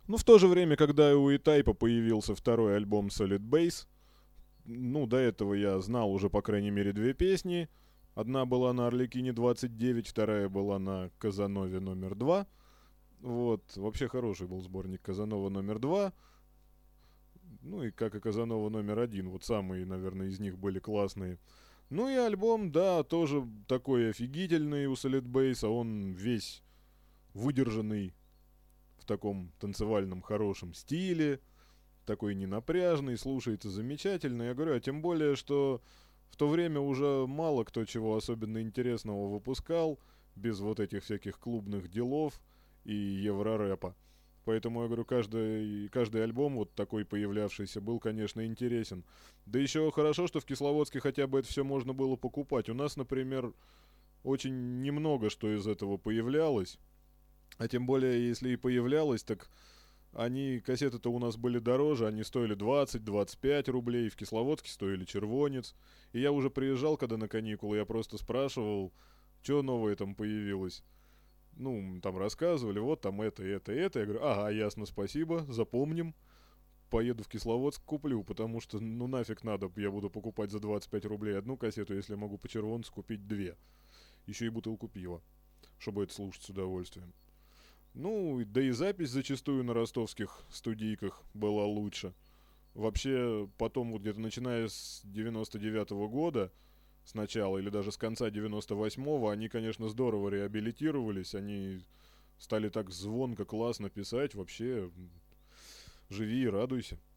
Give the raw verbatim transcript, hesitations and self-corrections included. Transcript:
Ну, в то же время, когда у E-Type появился второй альбом Solid Base, ну, до этого я знал уже, по крайней мере, две песни. Одна была на Арлекине двадцать девять, вторая была на Казанове номер два. Вот, вообще хороший был сборник Казанова номер два. Ну и как и Казанова номер один. Вот самые, наверное, из них были классные. Ну и альбом, да, тоже такой офигительный у Solid Base. Он весь выдержанный в таком танцевальном хорошем стиле. Такой ненапряжный, слушается замечательно. Я говорю, а тем более, что в то время уже мало кто чего особенно интересного выпускал, без вот этих всяких клубных делов и еврорэпа. Поэтому, я говорю, каждый, каждый альбом вот такой появлявшийся был, конечно, интересен. Да еще хорошо, что в Кисловодске хотя бы это все можно было покупать. У нас, например, очень немного что из этого появлялось. А тем более, если и появлялось, так они, кассеты-то у нас были дороже, они стоили двадцать-двадцать пять рублей, в Кисловодске стоили червонец. И я уже приезжал, когда на каникулы, я просто спрашивал, что новое там появилось. Ну, там рассказывали, вот там это, это, это. Я говорю, ага, ясно, спасибо, запомним. Поеду в Кисловодск, куплю, потому что, ну нафиг надо, я буду покупать за двадцать пять рублей одну кассету, если я могу по червонцу купить две. Еще и бутылку пива, чтобы это слушать с удовольствием. Ну, да и запись зачастую на ростовских студийках была лучше. Вообще, потом вот где-то начиная с девяносто девятого года, сначала, или даже с конца девяносто восьмого, они, конечно, здорово реабилитировались, они стали так звонко, классно писать, вообще, живи и радуйся.